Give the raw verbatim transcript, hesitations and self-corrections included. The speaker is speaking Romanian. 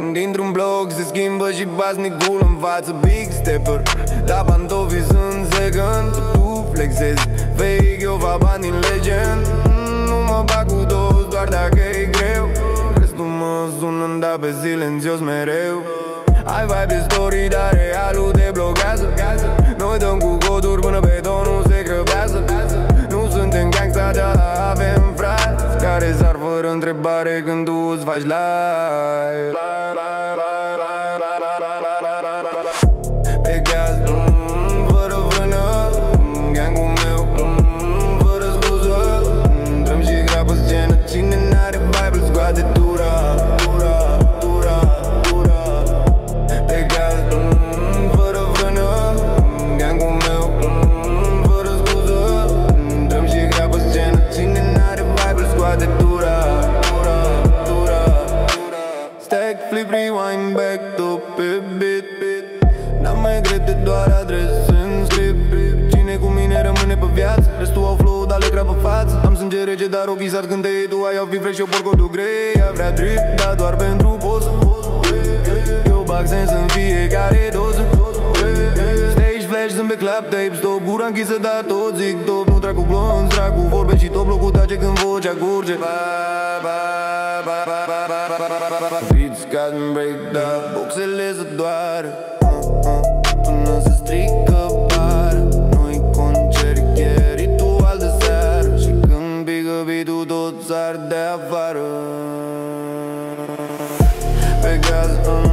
Când dintr-un bloc se schimbă și basnicul învață Big stepper, da pantofii sunt second. Tu flexezi, fake, eu fac bani din legend. Nu mă bag cu toți doar dacă e greu. Restul mă sună, da pe silențios mereu. Ai vibe de story, dar realul te blochează. Noi dăm cu coduri până betonul se crăpează. Nu suntem gangsta, dar avem frați care sar fără întrebare când tu îți faci live. Pe gaz, mm, fără frână, gangul meu, mm, fără scuză. Dăm și grabă scenă, cine n-are vibe îl scoate tura, tura, tura, tura. Pe gaz, mm, fără frână, gangul meu, mm, fără scuză. Dăm și grabă scenă, cine n-are vibe îl scoate tura, tura, tura, tura. Stack, flip, rewind, back to pe beat. N-am mai grede, doar adrese în script. Cine cu mine rămâne pe viață, restul au flow, dar le crea pe față. Am sânge rece, dar ochii sar când te iei. Tu ai au fi fresh, eu porcotul grey. Ea vrea drip, dar doar pentru poză. Eu bag sens în fiecare doză. Stage flash, sunt pe clap tape. Stop, gura închisă, dar tot zic top. Nu trag cu blonzi, trag cu vorbe și tot blocul tace când vocea curge. Beats got me break down, boxele se doară până se strică bară. Nu-i concert, e ritual de seară. Și când pică beat-ul tot sar de afară. Pe gaz,